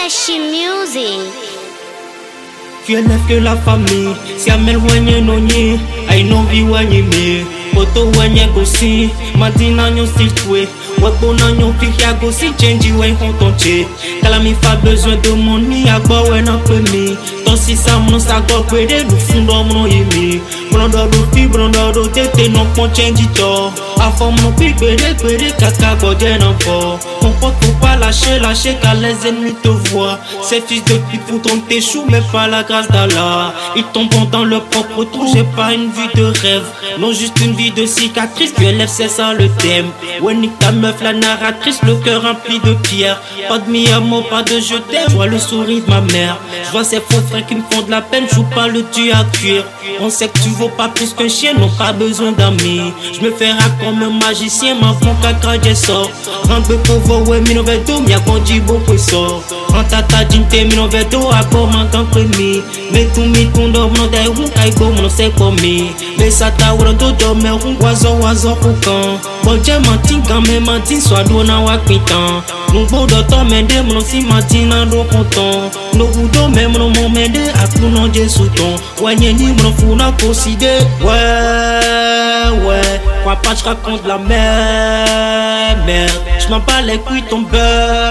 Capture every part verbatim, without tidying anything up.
Flashy music. Q L F que la famille, si amel wenye nonye, ay non vi wenye me, poto wenye gosi, madina nyo siltwe, webo na nyo fikia gosi, change wen kontonche, kalami fa besoin de money, agba wen a pemi, ton si sa mnon sa go kwede, du fundo mnon yemi, mnon do do fi, mnon do do tete, non kon change to, a fond mnon pi kwede, kwede, kaka godye nan po, mon pote faut pas lâcher, lâcher car les ennemis te voient, ces fils de pute pourtant t'échouent, mais pas la grâce d'Allah, ils tomberont dans leur propre trou, j'ai pas une vie de rêve, non juste une vie de cicatrice, Q L F c'est ça le thème, ouais nique ta meuf la narratrice, le cœur rempli de pierres, pas de mi amour, pas de je t'aime, je vois le sourire de ma mère, je vois ces faux frères qui me font de la peine, joue pas le tu à cuire, on sait que tu vaux pas plus qu'un chien, non pas besoin d'amis, je me fais rap comme un magicien, ma fond caca j'ai sort, rentre pauvre ouais mi no vedo, mi a kondi beaucoup sort, rentre à ta dinte mi no vedo, a bon mangan premi, mais tout mi kundo mno day rum kay go mno se komi, mais ça ta wuro do do me rum wazo wazo kukan, bon je mantin quand même mantin soit do na wa pitan, nous bodo to mende mno si mantin na do content, no budo me mno mo mende a tout non je souton, ouais ni mno funa considé, ouais ouais, crois pas je raconte la merde, merde, je m'en bats les couilles ton buzz,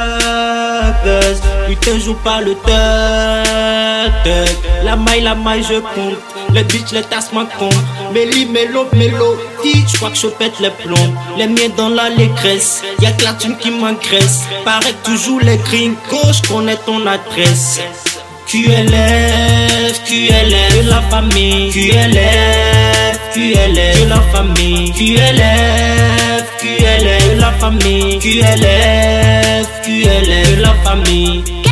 putain joue pas le tuck, la maille, la maille je compte, les bitch, les tasses m'en compte, méli, mélo, mélodie, je crois que je pète les plombs, les miens dans la légresse, y'a que la thune qui m'engraisse, paraît que toujours les gringos, je connais ton adresse. Q L F, Q L F, de la famille, Q L F, Q L F, de la famille, Q L F, Q L F, de la famille, Q L F, Q L F, de la famille.